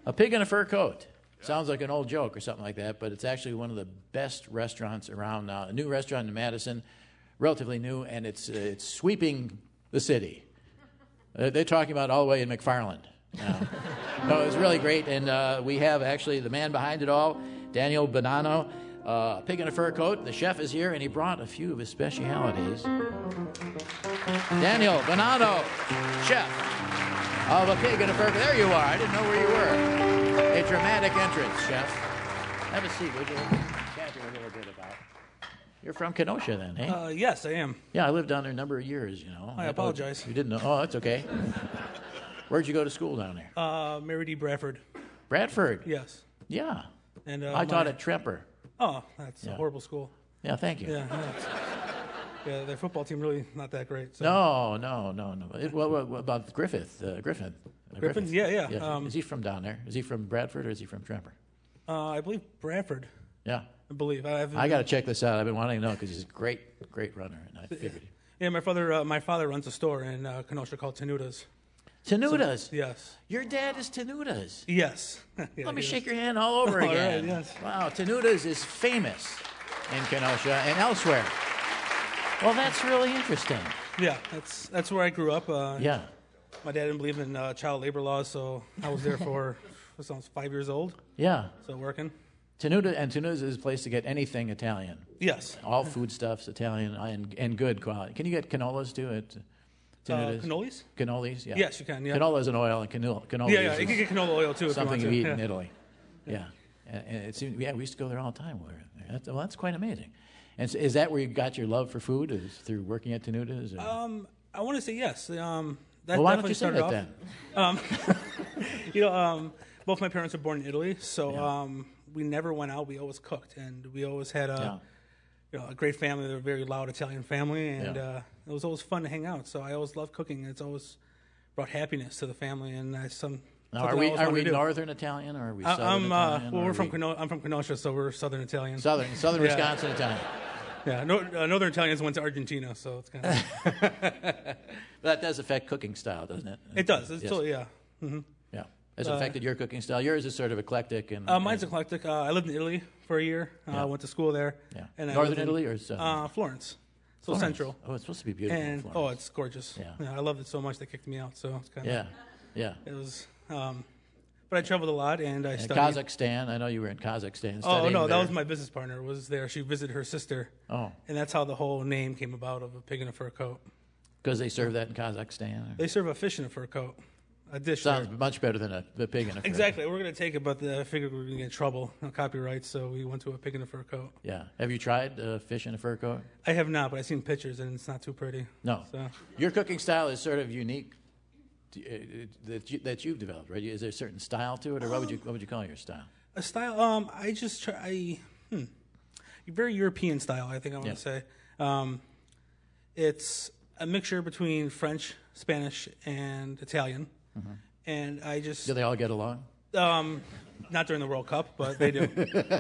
A pig in a fur coat. Sounds like an old joke or something like that, but it's actually one of the best restaurants around now. A new restaurant in Madison, relatively new, and it's sweeping the city. They're talking about all the way in McFarland now. No, it was really great, and we have actually the man behind it all, Daniel Bonanno, pig in a fur coat. The chef is here, and he brought a few of his specialities. Daniel Bonanno, chef of a pig in a fur coat. There you are. I didn't know where you were. A dramatic entrance, chef. Have a seat, would you? Chat here a little bit about. You're from Kenosha, then, eh? Yes, I am. Yeah, I lived down there a number of years, you know. I apologize. You didn't know? Oh, that's okay. Where'd you go to school down there? Mary D. Bradford. Bradford? Yes. Yeah. And I taught at Tremper. Oh, that's a horrible school. Yeah, thank you. Yeah, their football team really not that great. So. No. What about Griffin? Griffin? Yeah. Is he from down there? Is he from Bradford or is he from Tremper? I believe Bradford. Yeah. I believe. I got to check this out. I've been wanting to know because he's a great runner, and I figured. Yeah, my father runs a store in Kenosha called Tenuda's. Tenuda's? So, yes. Your dad is Tenuda's? Yes. Let me shake your hand all over again. All right, yes. Wow, Tenuda's is famous in Kenosha and elsewhere. Well, that's really interesting. Yeah, that's where I grew up. Yeah. My dad didn't believe in child labor laws, so I was there for, I was 5 years old. Yeah. So working. Tenuda's is a place to get anything Italian. Yes. All foodstuffs Italian and good quality. Can you get canolas too at Tenuda's? Cannolis? Cannolis, yeah. Yes, you can. Yeah. Canola is an oil, and cannolis Yeah, you can get canola oil too. Something if you you eat want in Italy. Yeah. And it seems, we used to go there all the time. That's quite amazing. And so is that where you got your love for food? Is through working at Tenuda's? Or? I want to say yes. That why don't you say that then? Both my parents were born in Italy, so we never went out. We always cooked, and we always had a great family. They're a very loud Italian family, and it was always fun to hang out. So I always loved cooking. It's always brought happiness to the family, and Now, are we Northern Italian or are we Southern Italian? Well, I'm from Kenosha, so we're Southern Italian. Southern Wisconsin Italian. Yeah, Northern Italians went to Argentina, so it's kind of. That does affect cooking style, doesn't it? It does. It's totally, yeah. Mm-hmm. Yeah. Has it affected your cooking style? Yours is sort of eclectic. Mine's eclectic. I lived in Italy for a year. I went to school there. Yeah. And Northern Italy or Florence. So Florence. Central. Oh, it's supposed to be beautiful. And Florence. it's gorgeous. Yeah. I loved it so much they kicked me out. So it's kind of. Yeah. It was. But I traveled a lot and I studied. Kazakhstan. I know you were in Kazakhstan. Oh no, that was my business partner. Was there? She visited her sister. Oh. And that's how the whole name came about of a pig in a fur coat. Because they serve that in Kazakhstan. They serve a fish in a fur coat. A dish. Sounds much better than a pig in a fur. Exactly. We're going to take it, but I figured we were going to get in trouble on copyright, so we went to a pig in a fur coat. Yeah. Have you tried fish in a fur coat? I have not, but I've seen pictures, and it's not too pretty. No. So. Your cooking style is sort of unique that you've developed, right? Is there a certain style to it, or what would you call your style? A style? I just try. Very European style, I think I want to say. It's a mixture between French, Spanish, and Italian. Mm-hmm. And I just... Do they all get along? Not during the World Cup, but they do.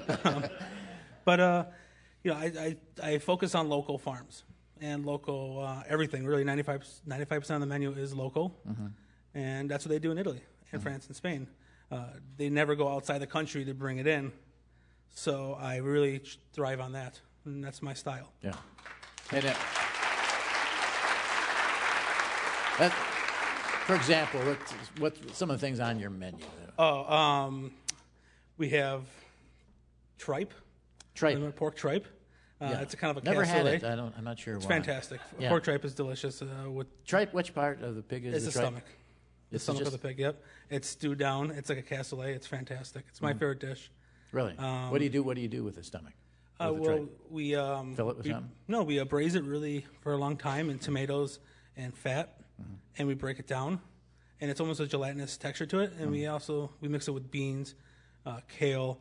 I focus on local farms and local everything. Really, 95% of the menu is local. Mm-hmm. And that's what they do in Italy and France and Spain. They never go outside the country to bring it in. So I really thrive on that. And that's my style. Yeah. For example, what some of the things on your menu? We have tripe. Pork tripe. It's a kind of a Never cassoulet. had it. I'm not sure it's why. Fantastic. Yeah. Pork tripe is delicious. With tripe, which part of the pig is the tripe? stomach. The stomach of the pig, yep. It's stewed down. It's like a cassoulet. It's fantastic. It's my favorite dish. Really? What do you do with the stomach? We fill it with something? No, we braise it really for a long time in tomatoes and fat, and we break it down, and it's almost a gelatinous texture to it. And we mix it with beans, kale,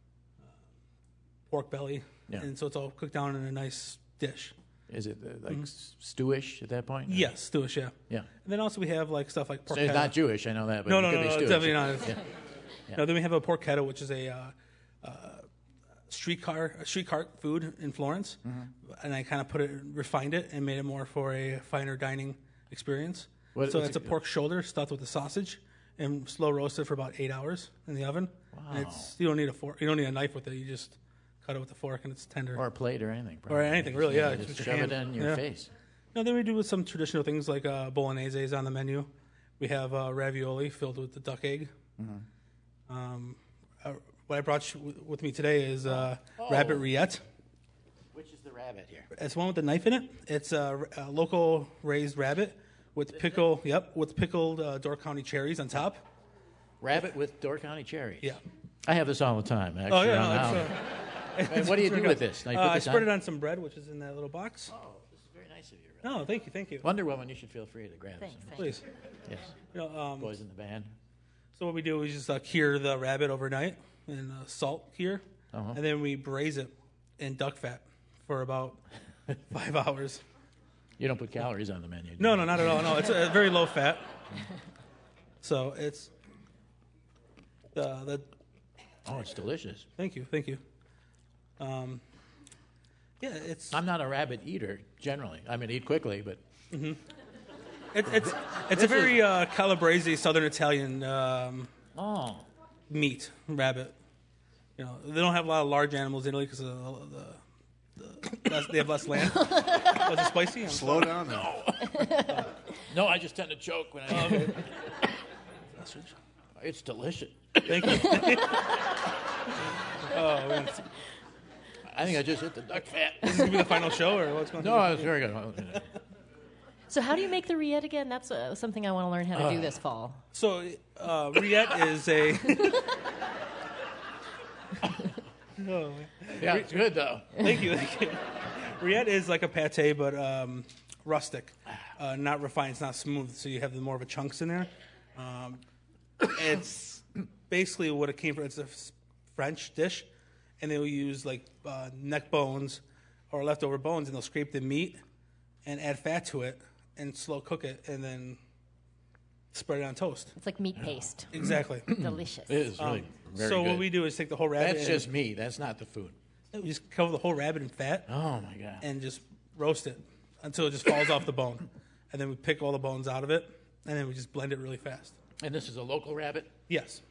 pork belly, and so it's all cooked down in a nice dish. Is it stewish at that point? Yes, stewish, yeah. Yeah. And then also we have stuff like porchetta. So it's not Jewish, I know that, but no, it could be stewish. definitely not. Yeah. No, then we have a porchetta, which is a street cart food in Florence, and I kind of refined it and made it more for a finer dining experience. So it's a pork shoulder stuffed with a sausage and slow roast it for about 8 hours in the oven. Wow. And you don't need a fork. You don't need a knife with it. You just cut it with a fork, and it's tender. Or a plate or anything. Or anything, really, yeah. Just With your shove it hand. in your face. No, then we do some traditional things like bolognese is on the menu. We have ravioli filled with the duck egg. What I brought with me today is rabbit rillette. Which is the rabbit here? It's one with the knife in it. It's a local raised rabbit with pickled Door County cherries on top. Rabbit with Door County cherries. Yeah. I have this all the time, actually. Oh, yeah. around the house. And what do you do with this? Now, you put I this spread on? it on some bread, which is in that little box. Oh, this is very nice of you. Oh, thank you. Wonder Woman, you should feel free to grab Thanks. some. Please. Yes. Boys in the band. So what we do is just cure the rabbit overnight in salt cure, Uh-huh. and then we braise it in duck fat for about 5 hours. You don't put calories on the menu. do No, you? not at all. No, it's very low fat. So it's the. Oh, it's delicious. Thank you. Yeah, it's I'm not a rabbit eater, generally. I mean, eat quickly, but it's a very Calabrese Southern Italian meat rabbit. You know, they don't have a lot of large animals in Italy because they have less land. Was it spicy? Slow down now. no, I just tend to choke when I eat it. It's delicious. Thank you. Oh, man. I think I just hit the duck fat. Is this gonna be the final show, or what's going on? No, it's very good. So how do you make the rillette again? That's something I want to learn how to do this fall. So, rillette is a. Oh, Yeah, it's good though. thank you. Rillette is like a pate, but rustic, not refined. It's not smooth, so you have more of a chunks in there. It's basically what it came from. It's a French dish, and they'll use like neck bones or leftover bones, and they'll scrape the meat and add fat to it and slow cook it, and then spread it on toast. It's like meat paste. Exactly. Delicious. It is really very so good. what we do is take the whole rabbit. That's just me. That's not the food. we just cover the whole rabbit in fat Oh my god. and just roast it until it just falls off the bone, and then we pick all the bones out of it, and then we just blend it really fast. And this is a local rabbit? Yes.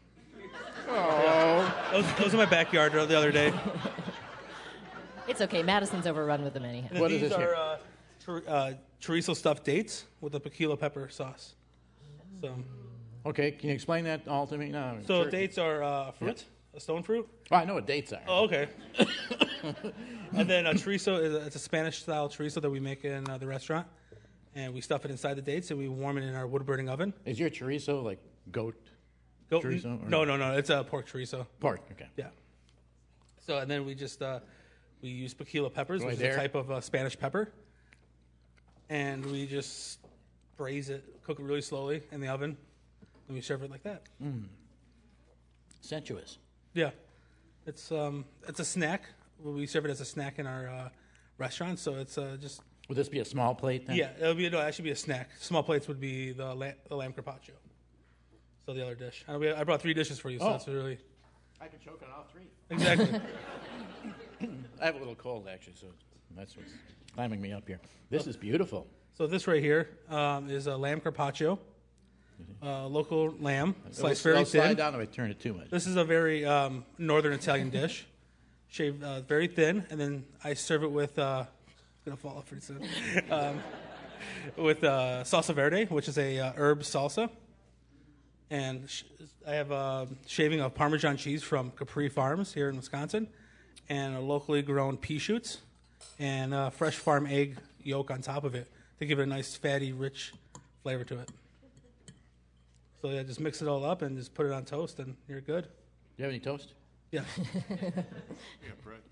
Oh. Those in my backyard the other day. It's okay. Madison's overrun with them anyhow. And What is these this here? are chorizo stuffed dates with a tequila pepper sauce. Okay, can you explain that all to me? No. So sure. dates are a fruit, a stone fruit. Oh, I know what dates are. Oh, okay. And then a chorizo it's a Spanish-style chorizo that we make in the restaurant, and we stuff it inside the dates and we warm it in our wood-burning oven. Is your chorizo like goat Goat- chorizo? Or No. It's a pork chorizo. Pork, okay. Yeah. So and then we just we use tequila peppers, Right which is there. a type of Spanish pepper, and we just braise it, cook it really slowly in the oven, and we serve it like that. Sensuous. Yeah, it's a snack. We serve it as a snack in our restaurant, so it's just Would this be a small plate then? yeah. It'll actually be a snack. Small plates would be the lamb carpaccio. So the other dish. I brought 3 dishes for you, so Oh. that's really I can choke on all 3. exactly. I have a little cold actually, so that's what's climbing me up here. This is beautiful. So this right here is a lamb carpaccio, local lamb, sliced very I'll slide thin. down if I turn it too much. This is a very northern Italian dish, shaved very thin, and then I serve it with it's gonna fall off pretty soon. With salsa verde, which is a herb salsa, and I have a shaving of Parmesan cheese from Capri Farms here in Wisconsin, and a locally grown pea shoots, and a fresh farm egg yolk on top of it to give it a nice fatty, rich flavor to it. So yeah, just mix it all up and just put it on toast, and you're good. Do you have any toast? Yeah. Yeah, Brett.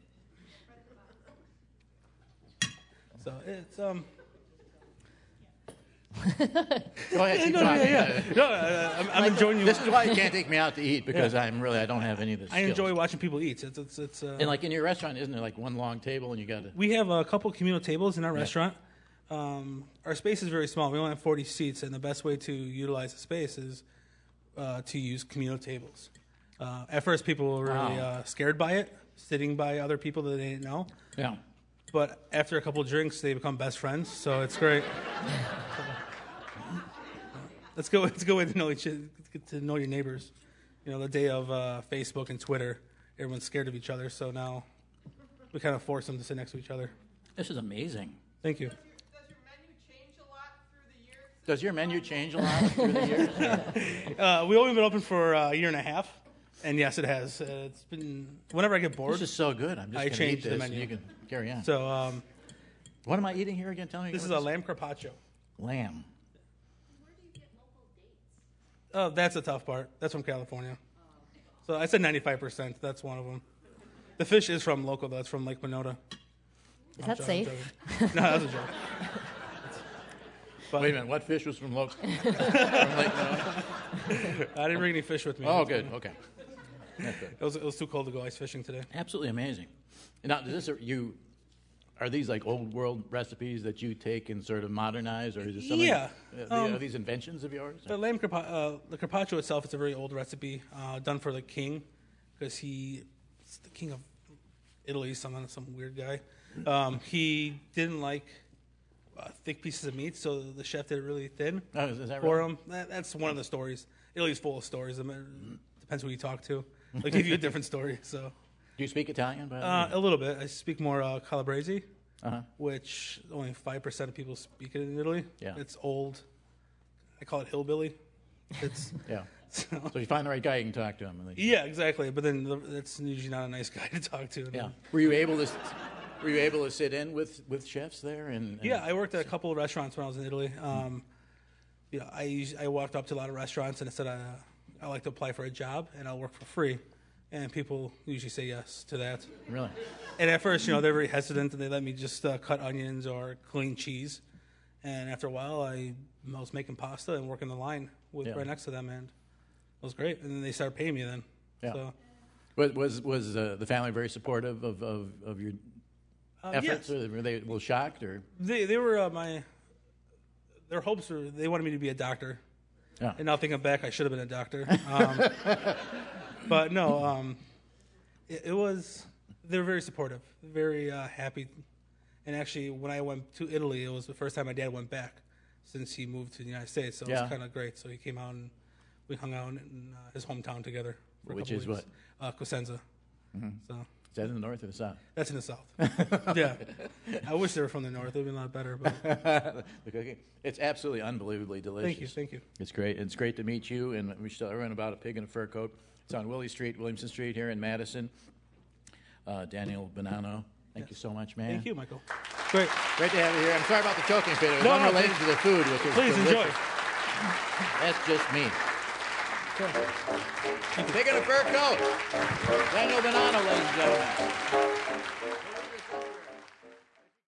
So it's Go ahead, keep talking. no, I'm enjoying you. This is why you can't take me out to eat because I don't have any of this. I enjoy watching people eat. It's And like in your restaurant, isn't there like one long table and you got to? we have a couple communal tables in our restaurant. Our space is very small. We only have 40 seats, and the best way to utilize the space is to use communal tables. At first, people were really scared by it, sitting by other people that they didn't know. Yeah. But after a couple drinks, they become best friends, so it's great. It's good. It's a good way to know get to know your neighbors. You know, the day of Facebook and Twitter, everyone's scared of each other. So now we kind of force them to sit next to each other. This is amazing. Thank you. Does your menu change a lot through the years? We've only been open for a year and a half, and yes, it has. It's been whenever I get bored. This is so good. I'm just going to eat change the this, menu. and you can carry on. So What am I eating here again? Tell me. this is what a lamb carpaccio. lamb. Oh, that's the tough part. That's from California. So I said 95%. That's one of them. The fish is from local, though. It's from Lake Monona. Is that safe? No, that's a joke. But Wait a minute. What fish was from Lake Monona? I didn't bring any fish with me. Oh, good. Okay. It was too cold to go ice fishing today. Absolutely amazing. Now, are these like old world recipes that you take and sort of modernize, or is it something? Yeah. Are these inventions of yours? The the carpaccio itself is a very old recipe done for the king, because he's the king of Italy, some weird guy. He didn't like thick pieces of meat, so the chef did it really thin Oh, is that for right? him. That's one of the stories. Italy's full of stories. I mean, depends who you talk to. They'll give you a different story. So Do you speak Italian? By the way? a little bit. I speak more Calabrese, Uh-huh. which only 5% of people speak it in Italy. Yeah. It's old. I call it hillbilly. It's Yeah. so, So if you find the right guy, you can talk to him. yeah, exactly. But then that's usually not a nice guy to talk to. Yeah. Were you able to sit in with chefs there? And Yeah, I worked at a couple of restaurants when I was in Italy. You know, I walked up to a lot of restaurants and I said I like to apply for a job and I'll work for free, and people usually say yes to that. Really? And at first, you know, they're very hesitant and they let me just cut onions or clean cheese. And after a while, I was making pasta and working the line right next to them, and it was great. And then they started paying me then. Yeah. So, Was the family very supportive of your efforts, yes. or were they a little shocked, or? They were their hopes were they wanted me to be a doctor. Yeah. And now thinking back, I should have been a doctor. But no, it was, they were very supportive, very happy. And actually, when I went to Italy, it was the first time my dad went back since he moved to the United States. So it was kind of great. So he came out and we hung out in his hometown together for a Which couple is weeks. Cosenza. So Is that in the north or the south? that's in the south. Yeah. I wish they were from the north. It would be a lot better. But The cooking. It's absolutely unbelievably delicious. thank you. It's great. It's great to meet you, and we should tell everyone about A Pig in a Fur Coat. It's on Williamson Street here in Madison. Daniel Bonanno, thank you so much, man. Thank you, Michael. Great. Great to have you here. I'm sorry about the choking fit. It was No, unrelated to the food, which is Please delicious. enjoy. That's just me. Pig in a Fur Coat. Daniel Bonanno.